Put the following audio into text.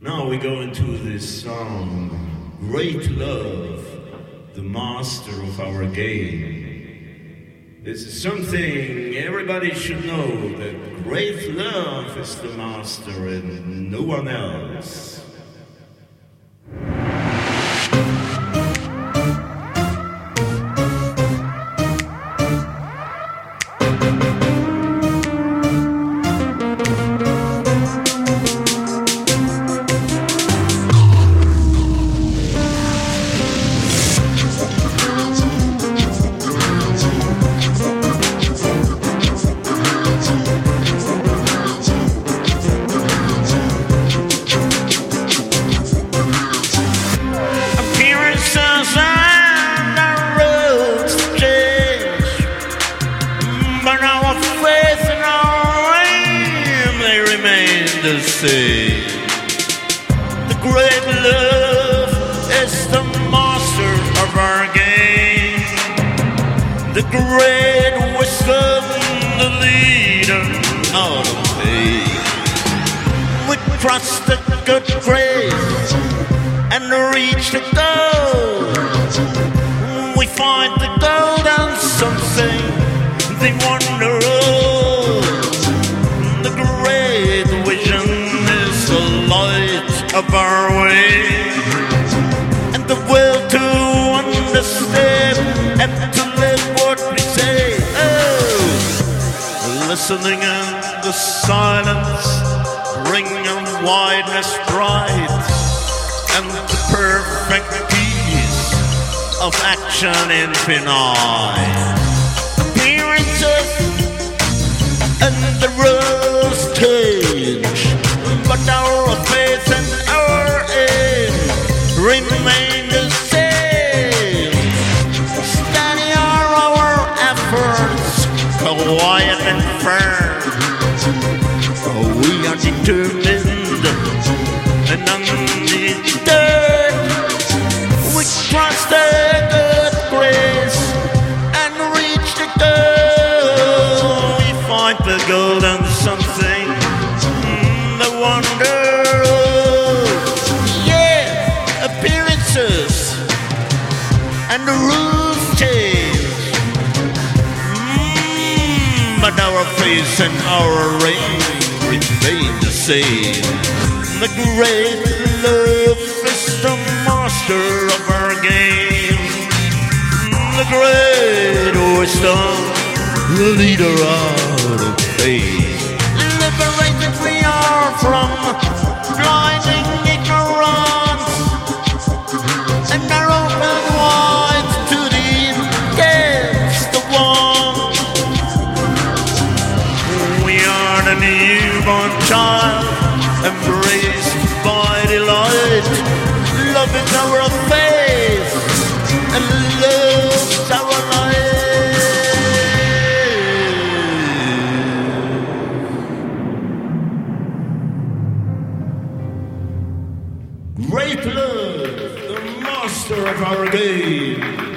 Now we go into this song, Great Love, the master of our game. This is something everybody should know, that great love is the master and no one else. To say the great love is the master of our game, the great wisdom, the leader of the faith. We cross the good grace and reach the goal. We find the gold and something they wonder. The great vision is the light of our way, and the will to understand and to live what we say. Oh, listening in the silence, bringing wideness bright, and the perfect peace of action infinite. Appearances and the rules change, but our faith and our aim remain the same. Steady are our efforts, quiet and firm. We are determined and undeterred. We trust the good grace and reach the goal. We find the golden something, the wonder. Yeah, appearances and the rules change, but our face and our reign remain the same. The great love is the master of our game, the great wisdom, the leader of the faith. Liberated we are from blinding ignorance, and are open wide to the depths the one. We are the newborn child, embraced by delight. Love is our faith, and love's our life. Great love, the master of our game.